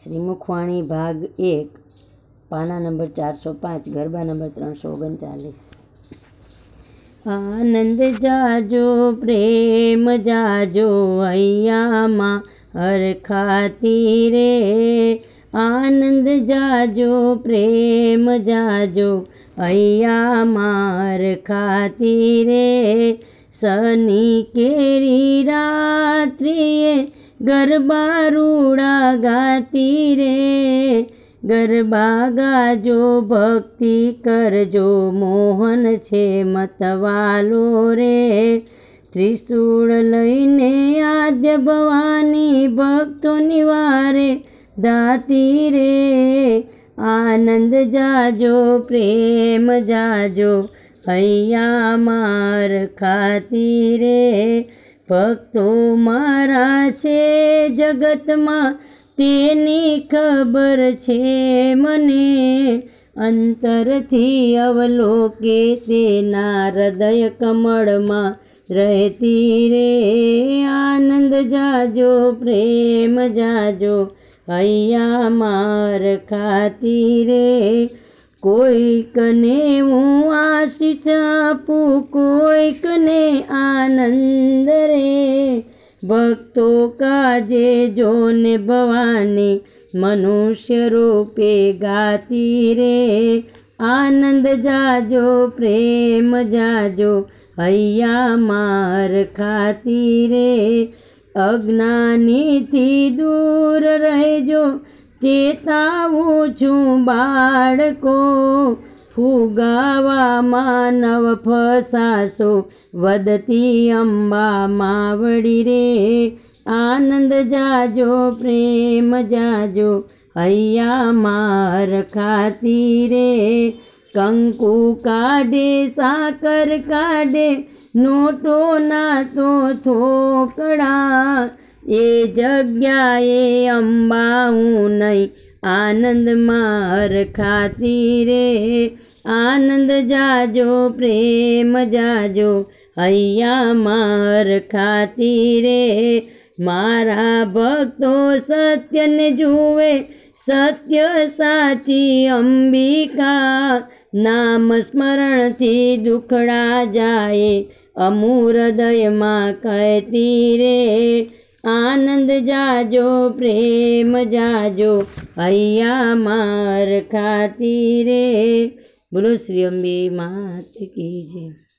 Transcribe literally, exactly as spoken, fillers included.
શ્રીમુખવાણી ભાગ એક પાના નંબર ચારસો પાંચ ગરબા નંબર ત્રણસો ઓગણચાલીસ। આનંદ જાજો પ્રેમ જાજો અહીંયામાં હરખાતી રે, આનંદ જાજો પ્રેમ જાજો અહીંયામાં હરખાતી રે, સની કેરી રાત્રિએ ગરબા રૂડા ગાતી રે, ગરબા ગાજો ભક્તિ કરજો મોહન છે મતવાલો રે, ત્રિશૂળ લઈને આદ્ય ભવાની ભક્તોની વારે ધાતી રે, આનંદ જાજો પ્રેમ જાજો અહીંયામાં હરખાતી રે, ભક્તો મારા છે જગતમાં તેની ખબર છે મને, અંતરથી અવલોકે તેના હૃદય કમળમાં રહેતી રે, આનંદ જાજો પ્રેમ જાજો અહીંયામાં હરખાતી રે, કોઈકને હું આશીષ આપું કોઈકને આનંદ રે, ભક્તો કાજે જોને ભવાની મનુષ્ય રૂપે ગાતી રે, આનંદ જાજો પ્રેમ જાજો અહીંયામાં હરખાતી રે, અજ્ઞાનીથી દૂર રહેજો ચેતાવું છું બાળકો, ફુગાવામાં નવ ફસાશો વધતી અંબા માવડી રે, આનંદ જાજો પ્રેમ જાજો અહીંયામાં હરખાતી રે, કંકુ કાઢે સાકર કાઢે નોટોના તો થોકડા, એ જગ્યાએ અંબા હું નહીં આનંદમાં હરખાતી રે, આનંદ જાજો પ્રેમ જાજો અહીંયામાં હરખાતી રે, મારા ભક્તો સત્યને જુએ સત્ય સાચી અંબિકા, નામ સ્મરણથી દુખડા જાય અમૂર હૃદયમાં કહેતી રે, આનંદ જાજો પ્રેમ જાજો અહીંયામાં હરખાતી રે, બોલો શ્રી અંબે માત કી જય।